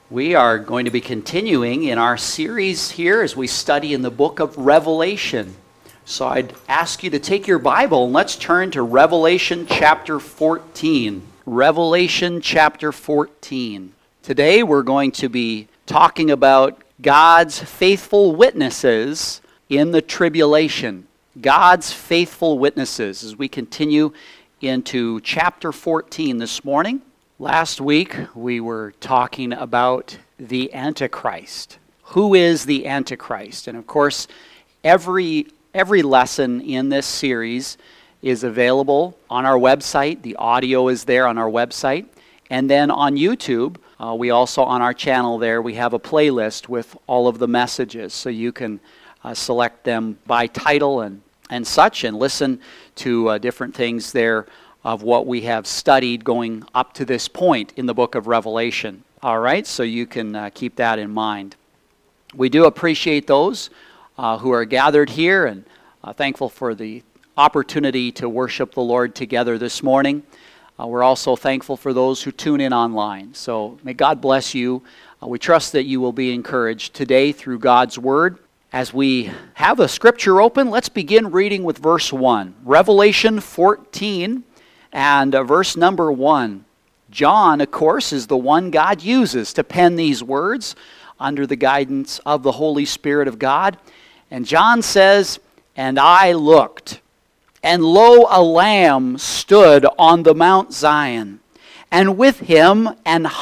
We are going to be continuing in our series here as we study in the book of Revelation. So I'd ask you to take your Bible and let's turn to Revelation chapter 14. Revelation chapter 14. Today we're going to be talking about God's faithful witnesses in the tribulation. God's faithful witnesses as we continue into chapter 14 this morning. Last week, we were talking about the Antichrist. Who is the Antichrist? And of course, every lesson in this series is available on our website. The audio is there on our website. And then on YouTube, we also, on our channel there, we have a playlist with all of the messages. So you can select them by title and such and listen to different things there of what we have studied going up to this point in the book of Revelation. All right, so you can keep that in mind. We do appreciate those who are gathered here and thankful for the opportunity to worship the Lord together this morning. We're also thankful for those who tune in online. So may God bless you. We trust that you will be encouraged today through God's Word. As we have a scripture open, let's begin reading with verse 1. Revelation 14. And verse number 1, John, of course, is the one God uses to pen these words under the guidance of the Holy Spirit of God. And John says, "And I looked, and lo, a Lamb stood on the Mount Zion, and with him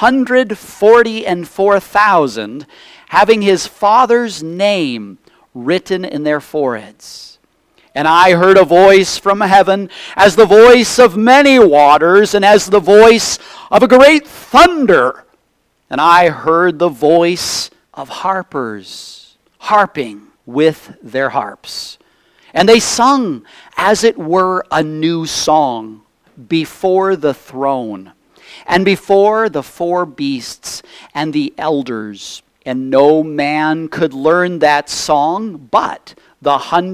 144,000, having his Father's name written in their foreheads. And I heard a voice from heaven, as the voice of many waters, and as the voice of a great thunder. And I heard the voice of harpers, harping with their harps. And they sung, as it were, a new song before the throne, and before the four beasts and the elders. And no man could learn that song but the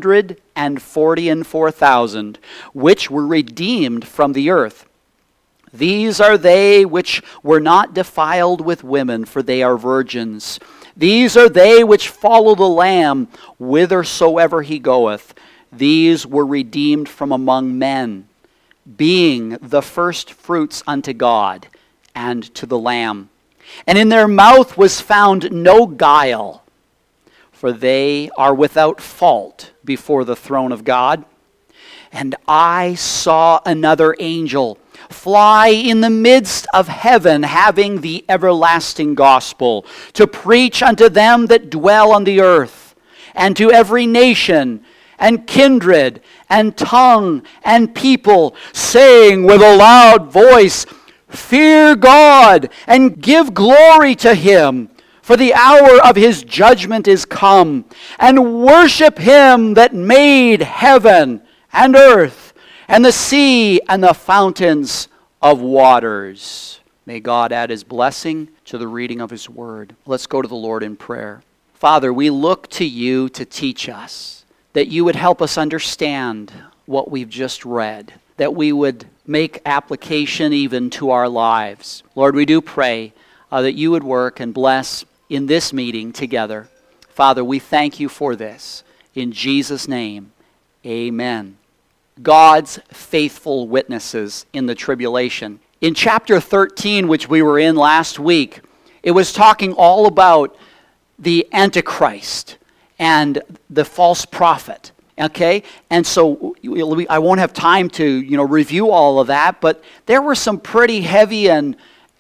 144,000 which were redeemed from the earth. These are they which were not defiled with women, for they are virgins. These are they which follow the Lamb whithersoever he goeth. These were redeemed from among men, being the first fruits unto God and to the Lamb. And in their mouth was found no guile, for they are without fault before the throne of God. And I saw another angel fly in the midst of heaven, having the everlasting gospel, to preach unto them that dwell on the earth, and to every nation, and kindred, and tongue, and people, saying with a loud voice, Fear God, and give glory to him, for the hour of his judgment is come, and worship him that made heaven and earth, and the sea, and the fountains of waters." May God add his blessing to the reading of his word. Let's go to the Lord in prayer. Father, we look to you to teach us, that you would help us understand what we've just read, that we would make application even to our lives. Lord, we do pray that you would work and bless in this meeting together. Father, we thank you for this. In Jesus' name, amen. God's faithful witnesses in the tribulation. In chapter 13, which we were in last week, it was talking all about the Antichrist and the false prophet. Okay, and so I won't have time to review all of that, but there were some pretty heavy and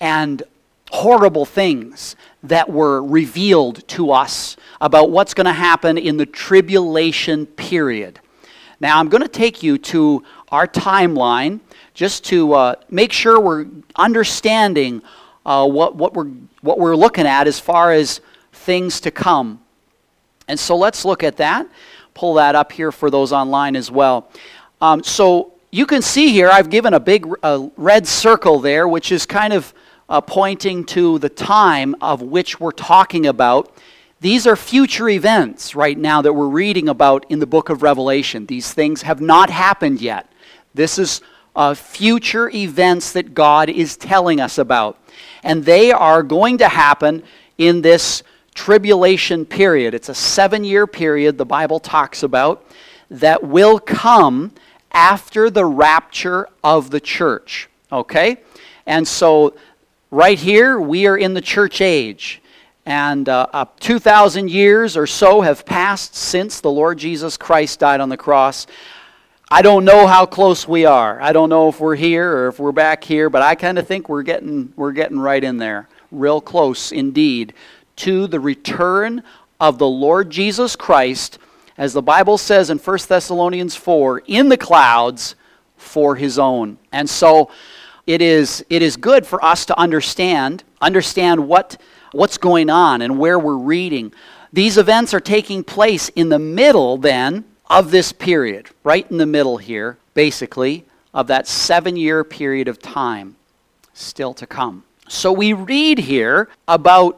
horrible things that were revealed to us about what's going to happen in the tribulation period. Now I'm going to take you to our timeline just to make sure we're understanding what we're looking at as far as things to come. And so let's look at that. Pull that up here for those online as well. So you can see here I've given a big red circle there, which is kind of pointing to the time of which we're talking about. These are future events right now that we're reading about in the book of Revelation. These things have not happened yet. This is future events that God is telling us about. And they are going to happen in this tribulation period. It's a 7-year period the Bible talks about that will come after the rapture of the church. Okay? And so right here, we are in the church age. And 2,000 years or so have passed since the Lord Jesus Christ died on the cross. I don't know how close we are. I don't know if we're here or if we're back here, but I kind of think we're getting right in there, real close indeed, to the return of the Lord Jesus Christ, as the Bible says in 1 Thessalonians 4, in the clouds for his own. And so it is good for us to understand what's going on and where we're reading. These events are taking place in the middle then of this period, right in the middle here, basically, of that 7-year period of time still to come. So we read here about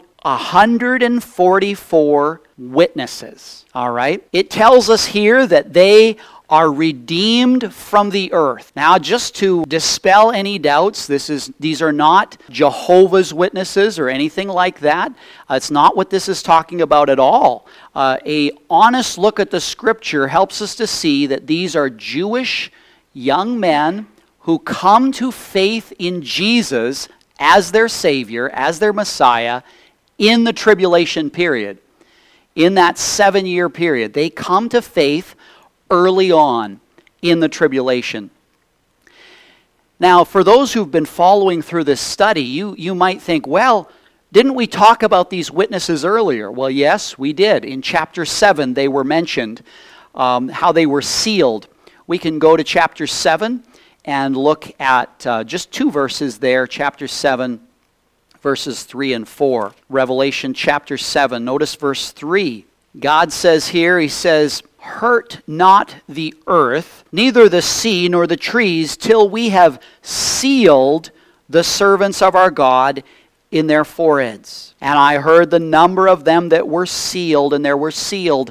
144 witnesses, all right? It tells us here that they are redeemed from the earth. Now, just to dispel any doubts, these are not Jehovah's Witnesses or anything like that. It's not what this is talking about at all. A honest look at the Scripture helps us to see that these are Jewish young men who come to faith in Jesus as their Savior, as their Messiah, in the tribulation period. In that 7-year period, they come to faith early on in the tribulation. Now, for those who've been following through this study, you might think, well, didn't we talk about these witnesses earlier? Well, yes, we did. In chapter 7, they were mentioned, how they were sealed. We can go to chapter 7 and look at just 2 verses there, chapter 7, verses 3 and 4. Revelation chapter 7, notice verse 3. God says here, he says, "Hurt not the earth, neither the sea nor the trees, till we have sealed the servants of our God in their foreheads. And I heard the number of them that were sealed, and there were sealed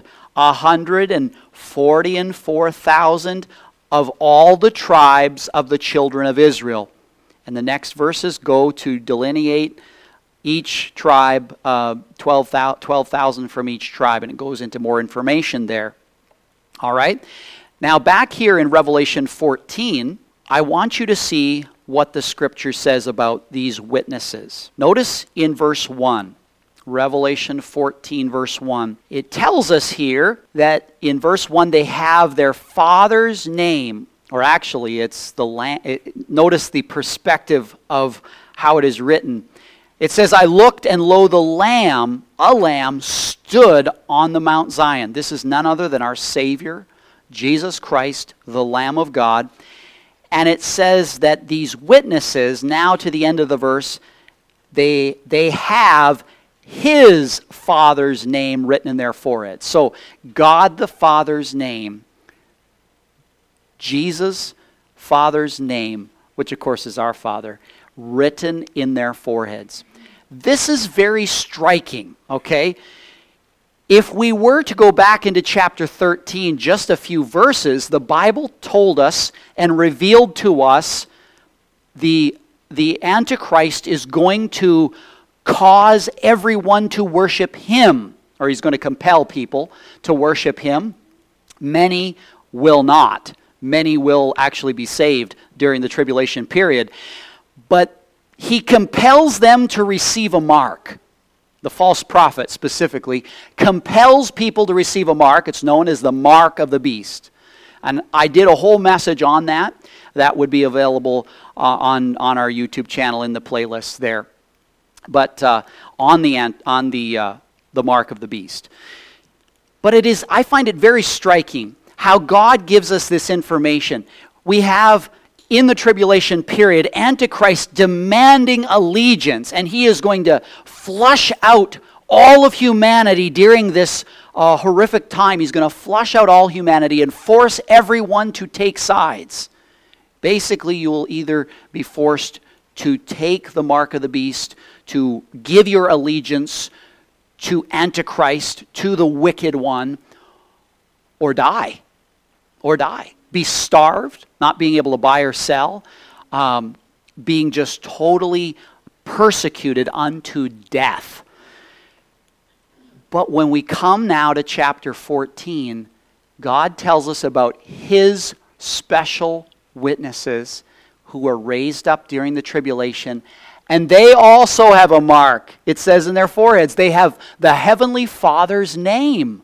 144,000 of all the tribes of the children of Israel." And the next verses go to delineate each tribe, 12,000 from each tribe, and it goes into more information there. All right? Now back here in Revelation 14, I want you to see what the Scripture says about these witnesses. Notice in verse 1, Revelation 14, verse 1. It tells us here that in verse 1 they have their father's name, or actually it's notice the perspective of how it is written. It says, "I looked, and lo, a lamb stood on the Mount Zion." This is none other than our Savior, Jesus Christ, the Lamb of God. And it says that these witnesses, now to the end of the verse, they have his Father's name written in their foreheads. So God the Father's name, Jesus' Father's name, which of course is our Father, written in their foreheads. This is very striking, okay? If we were to go back into chapter 13, just a few verses, the Bible told us and revealed to us the Antichrist is going to cause everyone to worship him, or he's going to compel people to worship him. Many will not. Many will actually be saved during the tribulation period. But he compels them to receive a mark. The false prophet specifically compels people to receive a mark. It's known as the mark of the beast. And I did a whole message on that. That would be available on our YouTube channel in the playlist there. But on the mark of the beast. But I find it very striking how God gives us this information. We have in the tribulation period, Antichrist demanding allegiance, and he is going to flush out all of humanity during this horrific time. He's going to flush out all humanity and force everyone to take sides. Basically, you will either be forced to take the mark of the beast, to give your allegiance to Antichrist, to the wicked one, or die. Or die. Be starved, not being able to buy or sell, being just totally persecuted unto death. But when we come now to chapter 14, God tells us about His special witnesses who were raised up during the tribulation, and they also have a mark. It says in their foreheads, they have the Heavenly Father's name.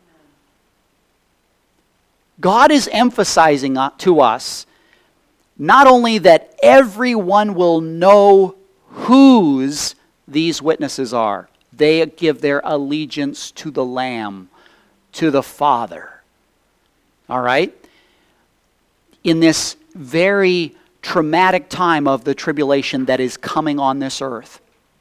God is emphasizing to us not only that everyone will know whose these witnesses are. They give their allegiance to the Lamb, to the Father. All right? In this very traumatic time of the tribulation that is coming on this earth,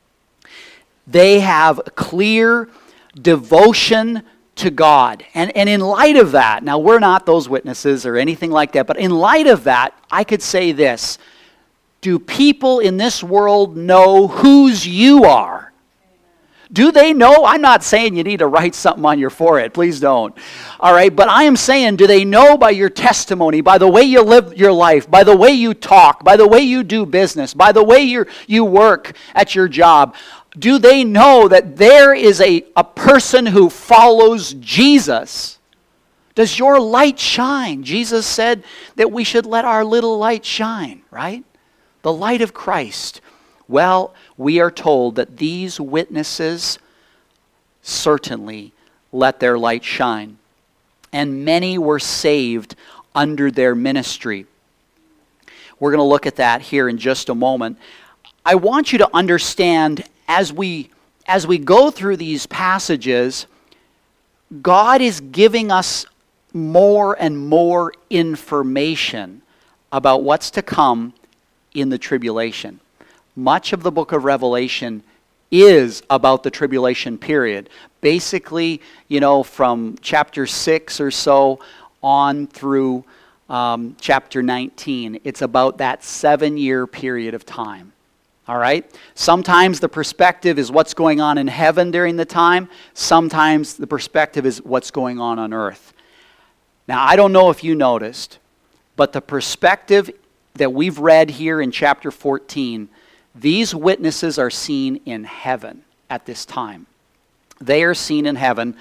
they have clear devotion to God. And in light of that, now we're not those witnesses or anything like that, but in light of that, I could say this: do people in this world know whose you are? Do they know? I'm not saying you need to write something on your forehead. Please don't. All right, but I am saying, do they know by your testimony, by the way you live your life, by the way you talk, by the way you do business, by the way you work at your job? Do they know that there is a person who follows Jesus? Does your light shine? Jesus said that we should let our little light shine, right? The light of Christ. Well, we are told that these witnesses certainly let their light shine. And many were saved under their ministry. We're going to look at that here in just a moment. I want you to understand, as we go through these passages, God is giving us more and more information about what's to come in the tribulation. Much of the book of Revelation is about the tribulation period. Basically, from chapter 6 or so on through chapter 19. It's about that 7-year period of time. All right? Sometimes the perspective is what's going on in heaven during the time. Sometimes the perspective is what's going on earth. Now, I don't know if you noticed, but the perspective that we've read here in chapter 14, these witnesses are seen in heaven at this time. They are seen in heaven.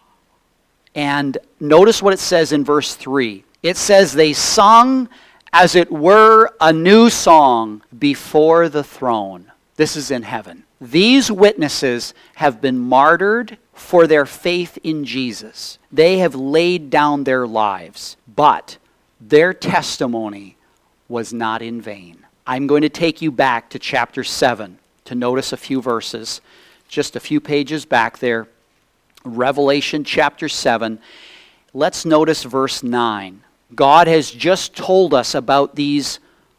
And notice what it says in verse 3. It says, they sung as it were a new song before the throne. This is in heaven. These witnesses have been martyred for their faith in Jesus. They have laid down their lives, but their testimony was not in vain. I'm going to take you back to chapter 7 to notice a few verses, just a few pages back there. Revelation chapter 7. Let's notice verse 9. God has just told us about these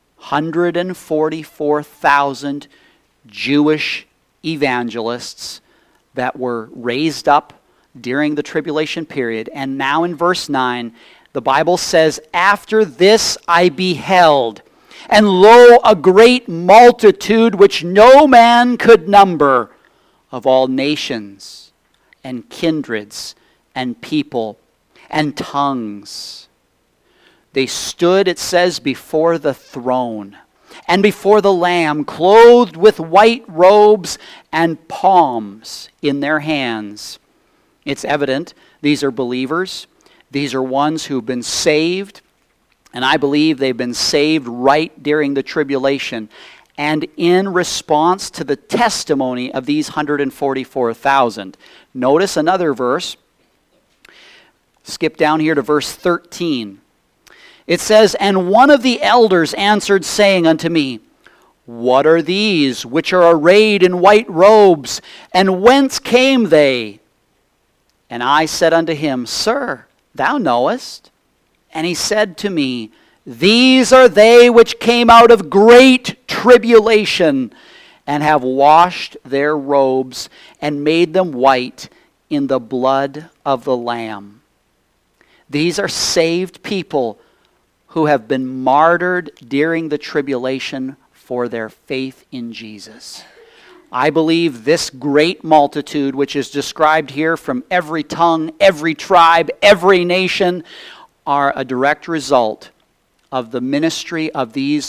144,000 Jewish evangelists that were raised up during the tribulation period. And now in verse 9, the Bible says, after this I beheld, and lo, a great multitude which no man could number, of all nations and kindreds and people and tongues. They stood, it says, before the throne and before the Lamb, clothed with white robes and palms in their hands. It's evident these are believers. These are ones who've been saved. And I believe they've been saved right during the tribulation. And in response to the testimony of these 144,000. Notice another verse. Skip down here to verse 13. It says, and one of the elders answered, saying unto me, what are these which are arrayed in white robes, and whence came they? And I said unto him, Sir, thou knowest. And he said to me, these are they which came out of great tribulation, and have washed their robes, and made them white in the blood of the Lamb. These are saved people who have been martyred during the tribulation for their faith in Jesus. I believe this great multitude, which is described here from every tongue, every tribe, every nation, are a direct result of the ministry of these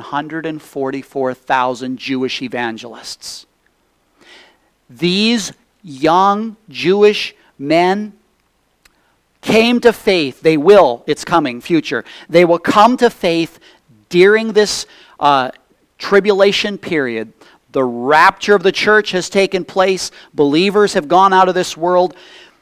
144,000 Jewish evangelists. These young Jewish men came to faith. They will, it's coming, future. They will come to faith during this tribulation period. The rapture of the church has taken place. Believers have gone out of this world.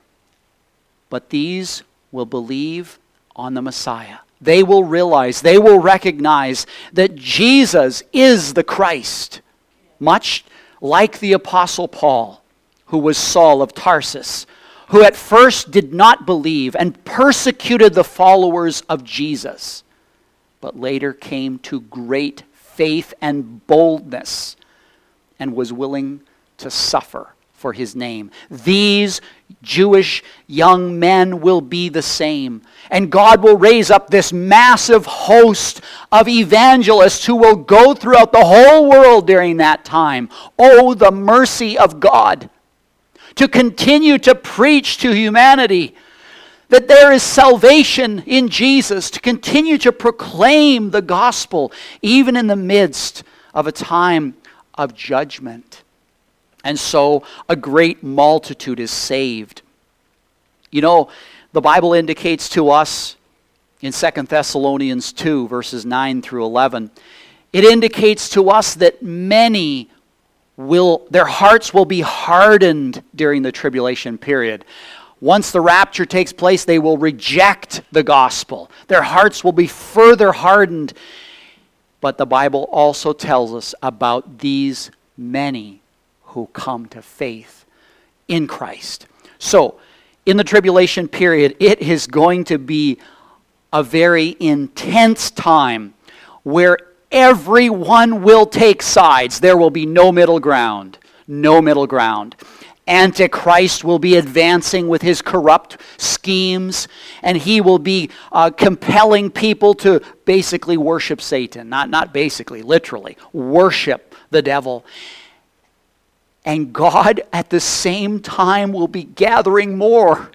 But these will believe on the Messiah. They will realize, they will recognize that Jesus is the Christ. Much like the Apostle Paul, who was Saul of Tarsus, who at first did not believe and persecuted the followers of Jesus, but later came to great faith and boldness and was willing to suffer for his name. These Jewish young men will be the same. And God will raise up this massive host of evangelists who will go throughout the whole world during that time. Oh, the mercy of God to continue to preach to humanity that there is salvation in Jesus, to continue to proclaim the gospel even in the midst of a time of judgment. And so a great multitude is saved. You know, the Bible indicates to us in 2 Thessalonians 2, verses 9 through 11, it indicates to us that many their hearts will be hardened during the tribulation period. Once the rapture takes place, they will reject the gospel. Their hearts will be further hardened. But the Bible also tells us about these many who come to faith in Christ. So, in the tribulation period, it is going to be a very intense time where everyone will take sides. There will be no middle ground. No middle ground. Antichrist will be advancing with his corrupt schemes, and he will be compelling people to basically worship Satan. Not basically, literally. Worship the devil. And God, at the same time, will be gathering more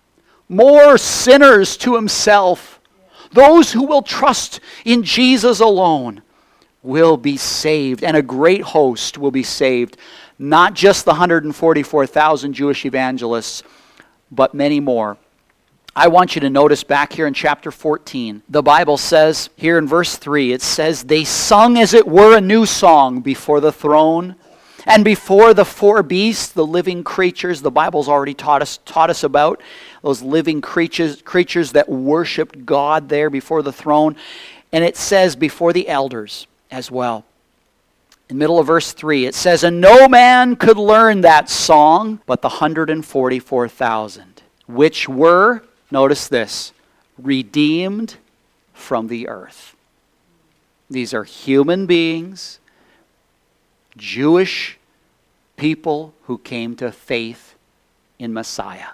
sinners to himself. Those who will trust in Jesus alone will be saved, and a great host will be saved. Not just the 144,000 Jewish evangelists, but many more. I want you to notice back here in chapter 14, the Bible says, here in verse 3, it says, they sung as it were a new song before the throne and before the four beasts, the living creatures. The Bible's already taught us about those living creatures that worshiped God there before the throne. And it says before the elders as well. In the middle of verse 3, it says, and no man could learn that song but the 144,000, which were, notice this, redeemed from the earth. These are human beings, Jewish people who came to faith in Messiah.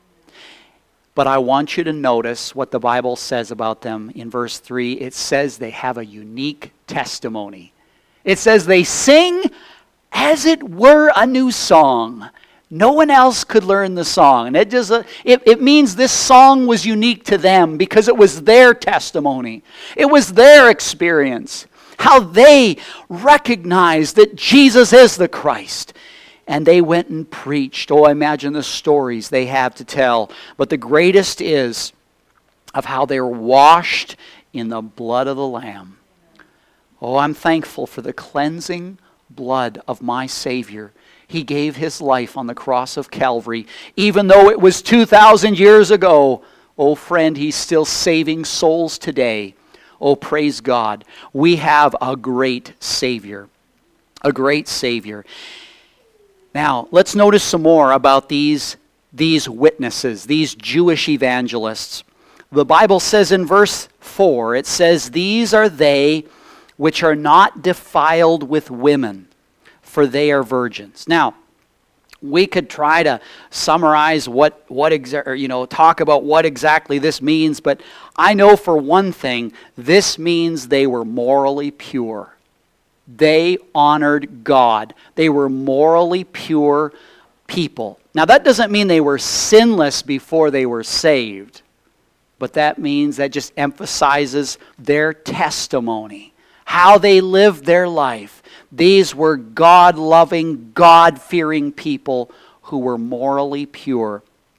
But I want you to notice what the Bible says about them in verse 3. It says they have a unique testimony. It says they sing as it were a new song. No one else could learn the song. And it means this song was unique to them because it was their testimony. It was their experience. How they recognized that Jesus is the Christ. And they went and preached. Oh, imagine the stories they have to tell. But the greatest is of how they were washed in the blood of the Lamb. Oh, I'm thankful for the cleansing blood of my Savior. He gave his life on the cross of Calvary. Even though it was 2,000 years ago, oh friend, he's still saving souls today. Oh, praise God. We have a great Savior. A great Savior. Now, let's notice some more about these witnesses, these Jewish evangelists. The Bible says in verse 4, it says, these are they which are not defiled with women, for they are virgins. Now, we could try to summarize talk about what exactly this means, but I know for one thing, this means they were morally pure. They honored God. They were morally pure people. Now, that doesn't mean they were sinless before they were saved, but that means that just emphasizes their testimony, how they lived their life. These were God-loving, God-fearing people who were morally pure.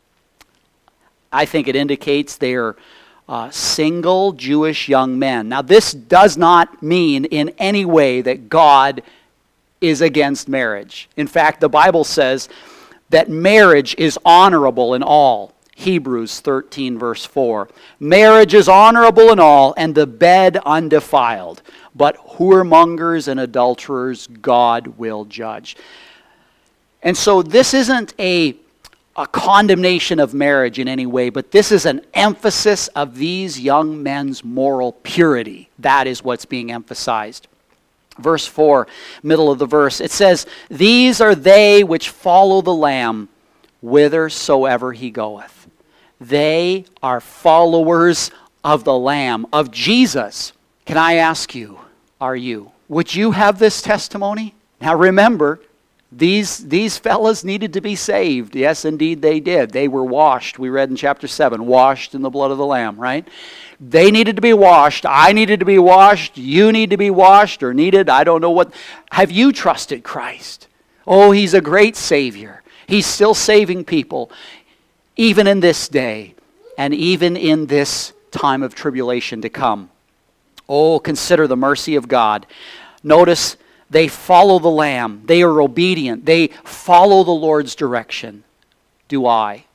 I think it indicates they are single Jewish young men. Now, this does not mean in any way that God is against marriage. In fact, the Bible says that marriage is honorable in all. Hebrews 13 verse 4. Marriage is honorable in all, and the bed undefiled. But whoremongers and adulterers God will judge. And so this isn't a condemnation of marriage in any way, but this is an emphasis of these young men's moral purity. That is what's being emphasized. Verse 4, middle of the verse, it says, "These are they which follow the Lamb whithersoever he goeth." They are followers of the Lamb, of Jesus. Can I ask you, are you? Would you have this testimony? Now remember, these fellas needed to be saved. Yes, indeed they did. They were washed. We read in chapter 7, washed in the blood of the Lamb, right? They needed to be washed. I needed to be washed. You need to be washed or needed. I don't know what. Have you trusted Christ? Oh, He's a great Savior. He's still saving people, even in this day and even in this time of tribulation to come. Oh, consider the mercy of God. Notice they follow the Lamb. They are obedient. They follow the Lord's direction. Do I?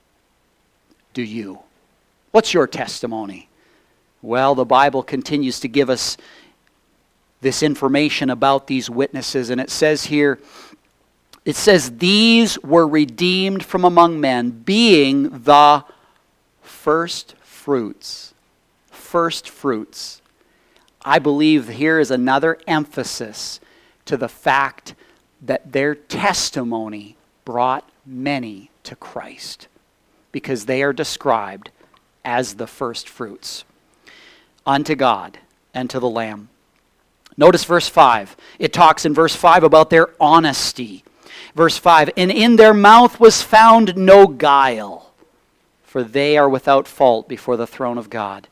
Do you? What's your testimony? Well, the Bible continues to give us this information about these witnesses, and it says here, it says, "These were redeemed from among men, being the first fruits." First fruits. I believe here is another emphasis to the fact that their testimony brought many to Christ, because they are described as the first fruits unto God and to the Lamb. Notice verse 5. It talks in verse 5 about their honesty. Verse 5, "And in their mouth was found no guile, for they are without fault before the throne of God."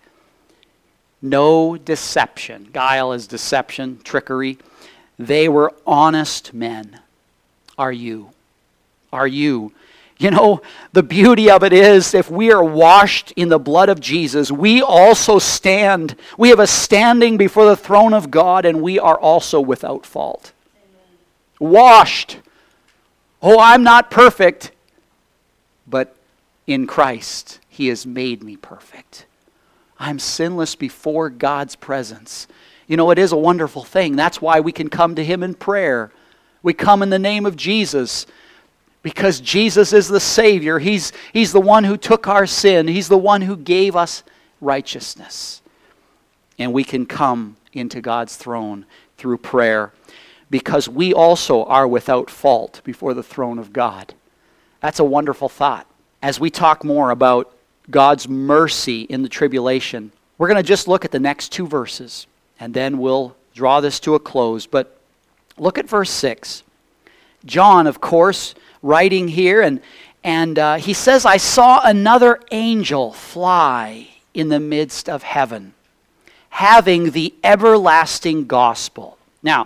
No deception. Guile is deception, trickery. They were honest men. Are you? Are you? You know, the beauty of it is, if we are washed in the blood of Jesus, we also stand. We have a standing before the throne of God, and we are also without fault. Amen. Washed. Oh, I'm not perfect, but in Christ, He has made me perfect. I'm sinless before God's presence. You know, it is a wonderful thing. That's why we can come to Him in prayer. We come in the name of Jesus, because Jesus is the Savior. He's the one who took our sin. He's the one who gave us righteousness. And we can come into God's throne through prayer, because we also are without fault before the throne of God. That's a wonderful thought. As we talk more about God's mercy in the tribulation, we're going to just look at the next two verses, and then we'll draw this to a close. But look at verse 6. John, of course, writing here, and he says, "I saw another angel fly in the midst of heaven, having the everlasting gospel." Now,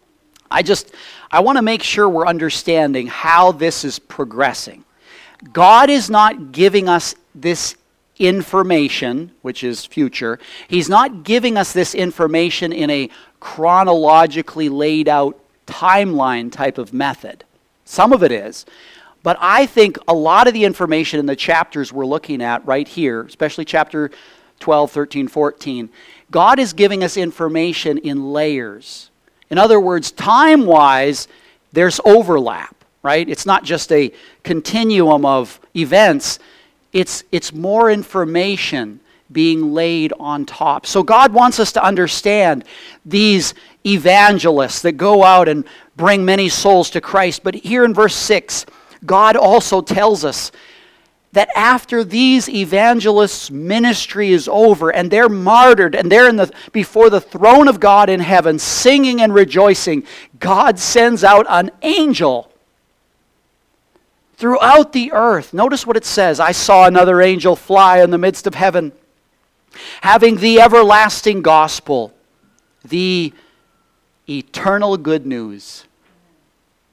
I want to make sure we're understanding how this is progressing. God is not giving us this information, which is future. He's not giving us this information in a chronologically laid out timeline type of method. Some of it is. But I think a lot of the information in the chapters we're looking at right here, especially chapter 12, 13, 14, God is giving us information in layers. In other words, time-wise, there's overlap, right? It's not just a continuum of events. It's more information being laid on top. So God wants us to understand these evangelists that go out and bring many souls to Christ. But here in verse 6, God also tells us that after these evangelists' ministry is over and they're martyred and they're before the throne of God in heaven singing and rejoicing, God sends out an angel throughout the earth. Notice what it says. "I saw another angel fly in the midst of heaven, having the everlasting gospel," the eternal good news.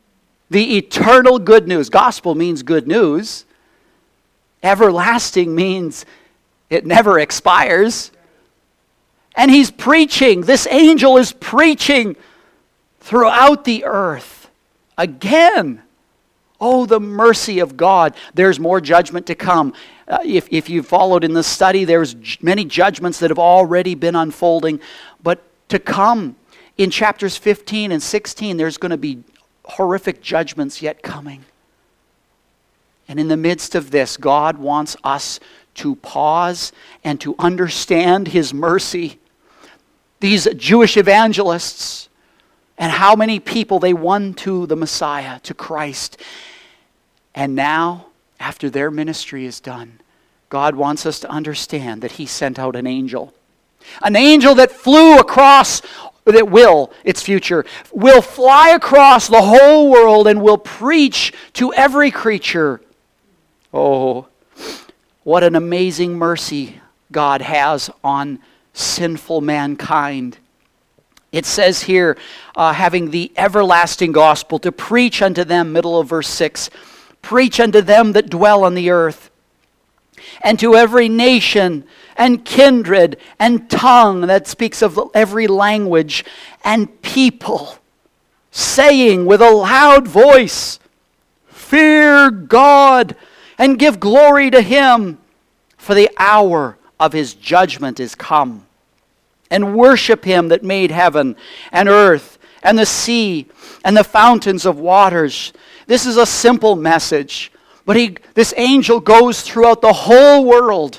The eternal good news. Gospel means good news. Everlasting means it never expires. And he's preaching. This angel is preaching throughout the earth. Again. Oh, the mercy of God. There's more judgment to come. If you followed in the study, there's many judgments that have already been unfolding. But to come in chapters 15 and 16, there's going to be horrific judgments yet coming. And in the midst of this, God wants us to pause and to understand his mercy. These Jewish evangelists and how many people they won to the Messiah, to Christ. And now, after their ministry is done, God wants us to understand that he sent out an angel. An angel that flew across, that will, its future, will fly across the whole world and will preach to every creature. Oh, what an amazing mercy God has on sinful mankind. It says here, having the everlasting gospel to preach unto them, middle of verse 6, preach unto them that dwell on the earth, and to every nation and kindred and tongue, that speaks of every language and people, saying with a loud voice, fear God and give glory to him, for the hour of his judgment is come. And worship him that made heaven and earth and the sea and the fountains of waters. This is a simple message, but this angel goes throughout the whole world.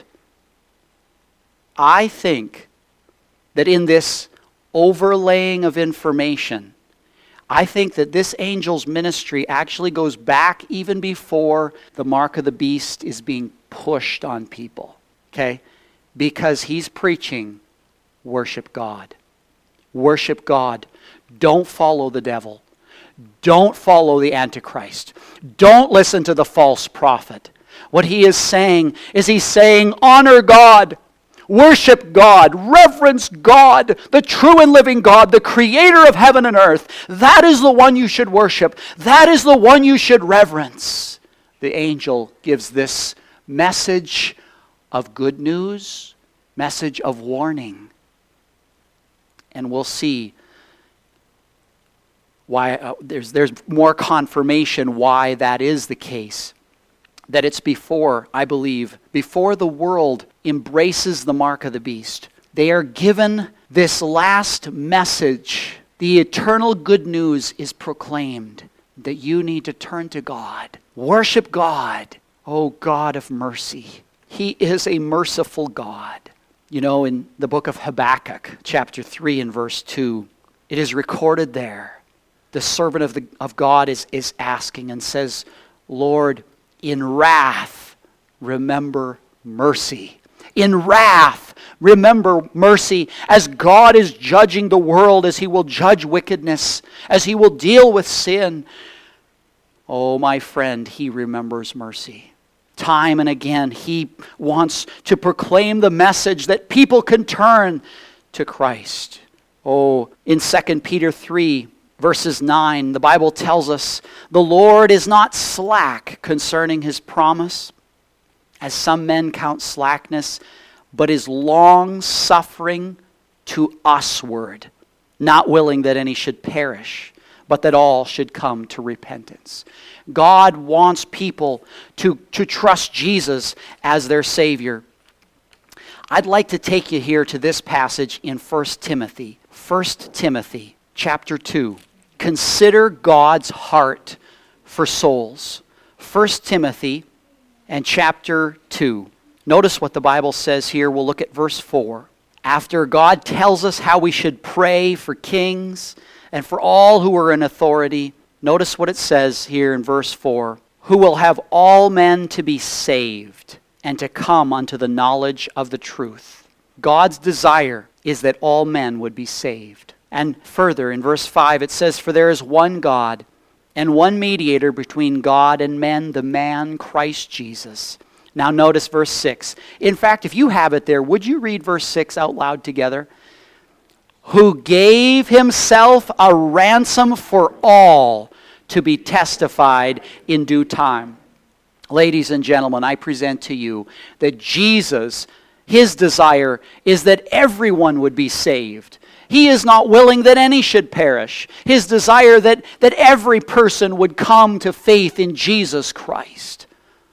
I think that in this overlaying of information, I think that this angel's ministry actually goes back even before the mark of the beast is being pushed on people. Okay? Because he's preaching, worship God. Worship God. Don't follow the devil. Don't follow the Antichrist. Don't listen to the false prophet. What he is saying is he's saying, honor God. Worship God, reverence God, the true and living God, the creator of heaven and earth. That is the one you should worship. That is the one you should reverence. The angel gives this message of good news, message of warning. And we'll see why there's more confirmation why that is the case. That it's before, I believe, before the world embraces the mark of the beast. They are given this last message. The eternal good news is proclaimed that you need to turn to God. Worship God. Oh, God of mercy. He is a merciful God. You know, in the book of Habakkuk, chapter 3 and verse 2, it is recorded there. The servant of God is asking and says, Lord, in wrath, remember mercy. In wrath, remember mercy, as God is judging the world, as he will judge wickedness, as he will deal with sin. Oh, my friend, he remembers mercy. Time and again, he wants to proclaim the message that people can turn to Christ. Oh, in 2 Peter 3, verses 9, the Bible tells us, the Lord is not slack concerning his promise, as some men count slackness, but is long-suffering to usward, not willing that any should perish, but that all should come to repentance. God wants people to trust Jesus as their Savior. I'd like to take you here to this passage in 1 Timothy. 1 Timothy chapter 2. Consider God's heart for souls. 1 Timothy and chapter 2. Notice what the Bible says here. We'll look at verse 4. After God tells us how we should pray for kings and for all who are in authority, notice what it says here in verse 4. Who will have all men to be saved and to come unto the knowledge of the truth. God's desire is that all men would be saved. And further, in verse 5, it says, for there is one God and one mediator between God and men, the man Christ Jesus. Now notice verse 6. In fact, if you have it there, would you read verse 6 out loud together? Who gave himself a ransom for all to be testified in due time. Ladies and gentlemen, I present to you that Jesus, his desire is that everyone would be saved. He is not willing that any should perish. His desire that every person would come to faith in Jesus Christ.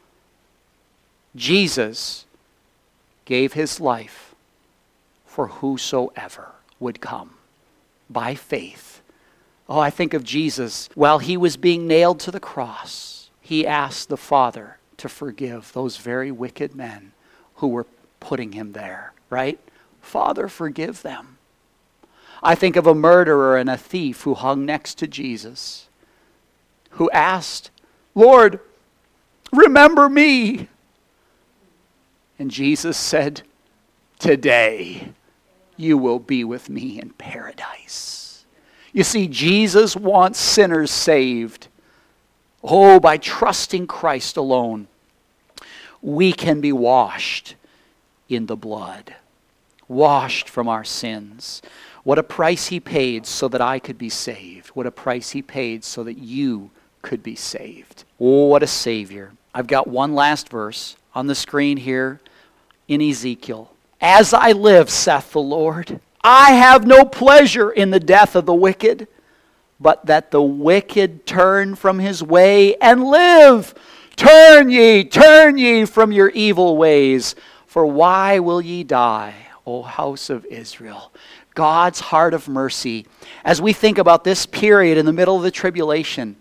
Jesus gave his life for whosoever would come by faith. Oh, I think of Jesus while he was being nailed to the cross. He asked the Father to forgive those very wicked men who were putting him there, right? Father, forgive them. I think of a murderer and a thief who hung next to Jesus, who asked, Lord, remember me. And Jesus said, today you will be with me in paradise. You see, Jesus wants sinners saved. Oh, by trusting Christ alone, we can be washed in the blood, washed from our sins. What a price he paid so that I could be saved. What a price he paid so that you could be saved. Oh, what a Savior. I've got one last verse on the screen here in Ezekiel. As I live, saith the Lord, I have no pleasure in the death of the wicked, but that the wicked turn from his way and live. Turn ye from your evil ways. For why will ye die, O house of Israel? God's heart of mercy. As we think about this period in the middle of the tribulation,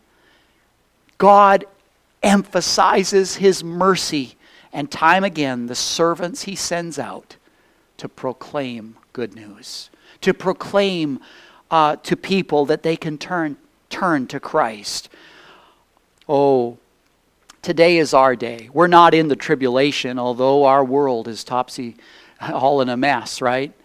God emphasizes his mercy. And time again, the servants he sends out to proclaim good news. To proclaim to people that they can turn to Christ. Oh, today is our day. We're not in the tribulation, although our world is all in a mess, right?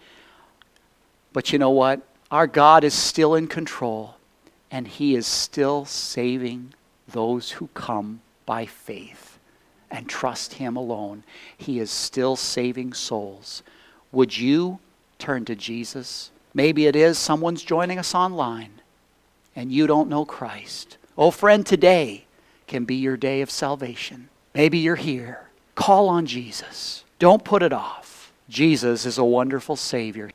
But you know what? Our God is still in control, and he is still saving those who come by faith and trust him alone. He is still saving souls. Would you turn to Jesus? Maybe it is someone's joining us online and you don't know Christ. Oh, friend, today can be your day of salvation. Maybe you're here. Call on Jesus. Don't put it off. Jesus is a wonderful Savior.